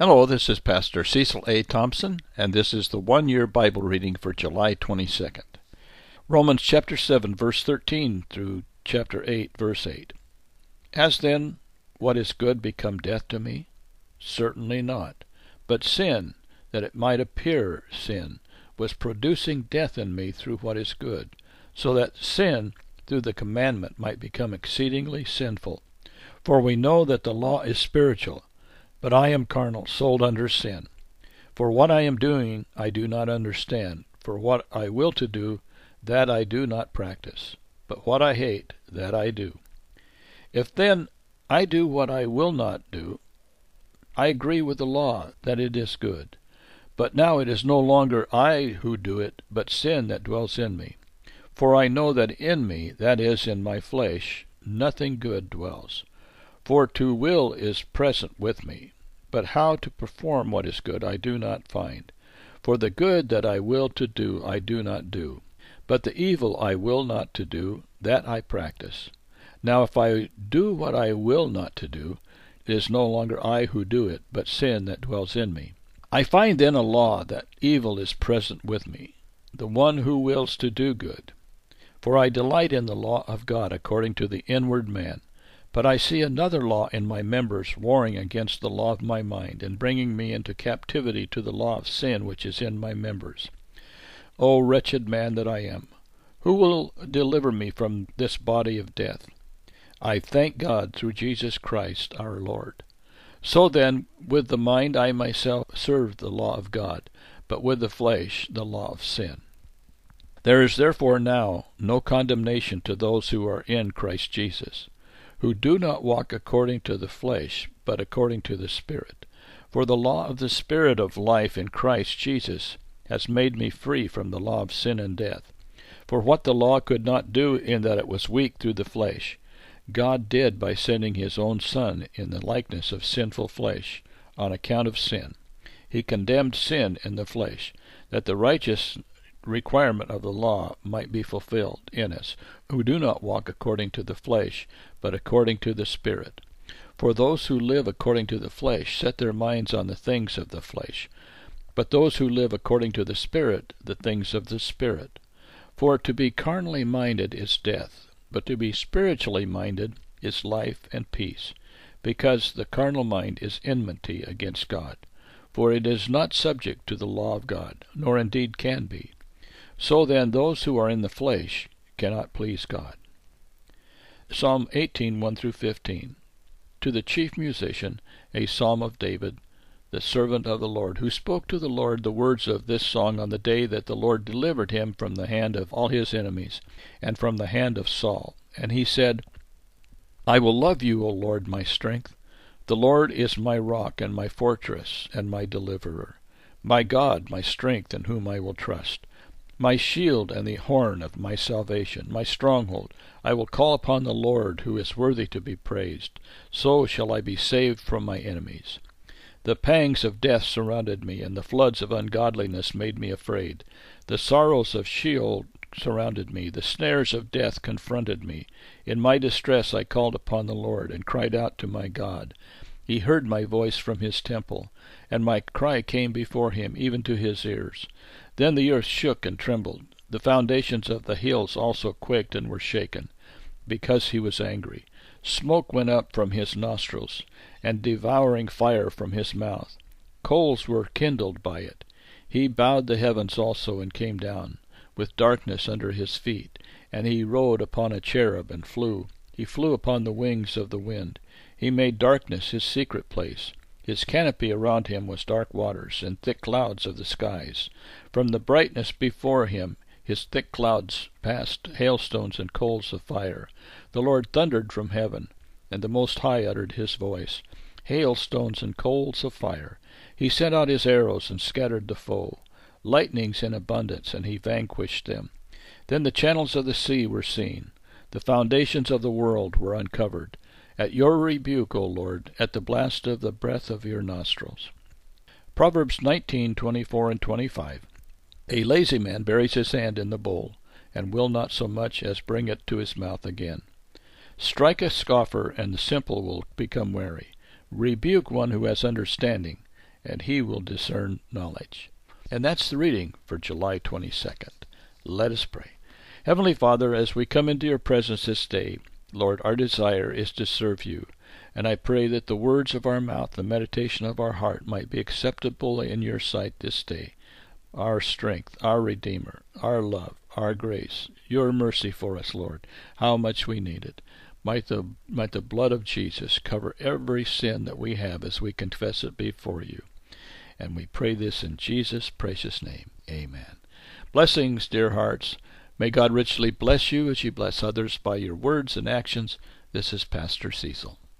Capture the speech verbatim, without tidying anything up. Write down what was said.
Hello, this is Pastor Cecil A. Thompson, and this is the one-year Bible reading for July twenty-second. Romans chapter seven, verse thirteen through chapter eight, verse eight. Has then what is good become death to me? Certainly not. But sin, that it might appear sin, was producing death in me through what is good, so that sin through the commandment might become exceedingly sinful. For we know that the law is spiritual, but I am carnal, sold under sin. For what I am doing I do not understand. For what I will to do, that I do not practice. But what I hate, that I do. If then I do what I will not do, I agree with the law that it is good. But now it is no longer I who do it, but sin that dwells in me. For I know that in me, that is, in my flesh, nothing good dwells. For to will is present with me, but how to perform what is good I do not find. For the good that I will to do I do not do, but the evil I will not to do, that I practice. Now if I do what I will not to do, it is no longer I who do it, but sin that dwells in me. I find then a law that evil is present with me, the one who wills to do good. For I delight in the law of God according to the inward man. But I see another law in my members, warring against the law of my mind, and bringing me into captivity to the law of sin which is in my members. O wretched man that I am, who will deliver me from this body of death? I thank God through Jesus Christ our Lord. So then, with the mind I myself serve the law of God, but with the flesh the law of sin. There is therefore now no condemnation to those who are in Christ Jesus, who do not walk according to the flesh, but according to the Spirit. For the law of the Spirit of life in Christ Jesus has made me free from the law of sin and death. For what the law could not do in that it was weak through the flesh, God did by sending his own Son in the likeness of sinful flesh, on account of sin. He condemned sin in the flesh, that the righteous requirement of the law might be fulfilled in us, who do not walk according to the flesh, but according to the Spirit. For those who live according to the flesh set their minds on the things of the flesh, but those who live according to the Spirit, the things of the Spirit. For to be carnally minded is death, but to be spiritually minded is life and peace, because the carnal mind is enmity against God, for it is not subject to the law of God, nor indeed can be. So then those who are in the flesh cannot please God. Psalm eighteen, one through fifteen. To the chief musician, a psalm of David, the servant of the Lord, who spoke to the Lord the words of this song on the day that the Lord delivered him from the hand of all his enemies, and from the hand of Saul. And he said, I will love you, O Lord, my strength. The Lord is my rock and my fortress and my deliverer, my God, my strength, in whom I will trust, my shield and the horn of my salvation, my stronghold. I will call upon the Lord, who is worthy to be praised. So shall I be saved from my enemies. The pangs of death surrounded me, and the floods of ungodliness made me afraid. The sorrows of Sheol surrounded me. The snares of death confronted me. In my distress I called upon the Lord, and cried out to my God. He heard my voice from his temple, and my cry came before him, even to his ears. Then the earth shook and trembled. The foundations of the hills also quaked and were shaken, because he was angry. Smoke went up from his nostrils, and devouring fire from his mouth. Coals were kindled by it. He bowed the heavens also and came down, with darkness under his feet. And he rode upon a cherub and flew. He flew upon the wings of the wind. He made darkness his secret place. His canopy around him was dark waters, and thick clouds of the skies. From the brightness before him his thick clouds passed hailstones and coals of fire. The Lord thundered from heaven, and the Most High uttered his voice. Hailstones and coals of fire. He sent out his arrows and scattered the foe. Lightnings in abundance, and he vanquished them. Then the channels of the sea were seen. The foundations of the world were uncovered. At your rebuke, O Lord, at the blast of the breath of your nostrils. Proverbs nineteen, twenty-four and twenty-five. A lazy man buries his hand in the bowl, and will not so much as bring it to his mouth again. Strike a scoffer, and the simple will become wary. Rebuke one who has understanding, and he will discern knowledge. And that's the reading for July twenty-second. Let us pray. Heavenly Father, as we come into your presence this day, Lord, our desire is to serve you. And I pray that the words of our mouth, the meditation of our heart might be acceptable in your sight this day. Our strength, our Redeemer, our love, our grace, your mercy for us, Lord, how much we need it. Might the, might the blood of Jesus cover every sin that we have as we confess it before you. And we pray this in Jesus' precious name. Amen. Blessings, dear hearts. May God richly bless you as you bless others by your words and actions. This is Pastor Cecil.